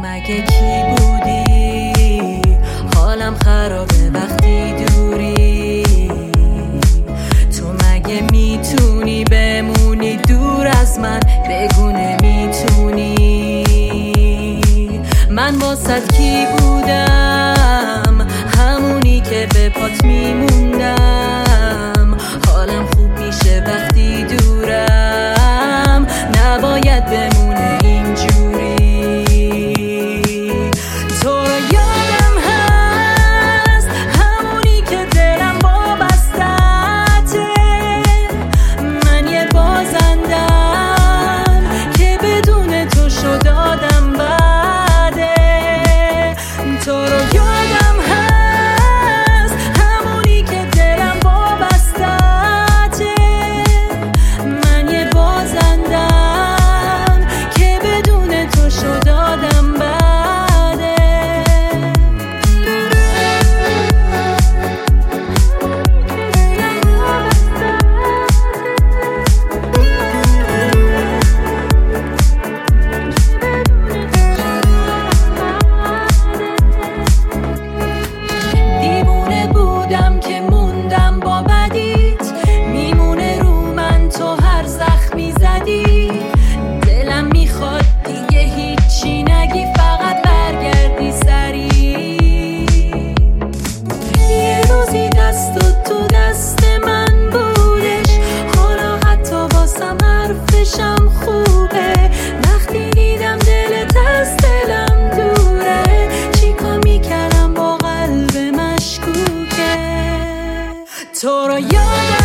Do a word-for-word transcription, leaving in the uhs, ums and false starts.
مگه کی بودی؟ حالم خرابه وقتی دوری. تو مگه میتونی بمونی دور از من؟ بگو نمیتونی. من واسد کی بودم؟ همونی که به پات میموندم. حالم خوب میشه وقتی دورم، نباید بمونه اینجوری. تو رو یادم هست، همونی که دلم وابسته‌ته. من یه بازندم که بدون تو شد آدم بده. تو رو یادم هست، همونی که دلم وابسته‌ته. من یه بازندم که بدون تو شد آدم بده. دیوونه بودم که موندم با بدیت، میمونه رو من تو هر زخمی زدی. دلم میخواد دیگه هیچی نگی، فقط برگردی سری. یه روزی دستت تو دست من بودش، حالا حتی واسم حرفشم خوبه. وقتی دیدم دلت از دلم دوره، چیکار میکردم با قلب مشکوکه. تو رو یادم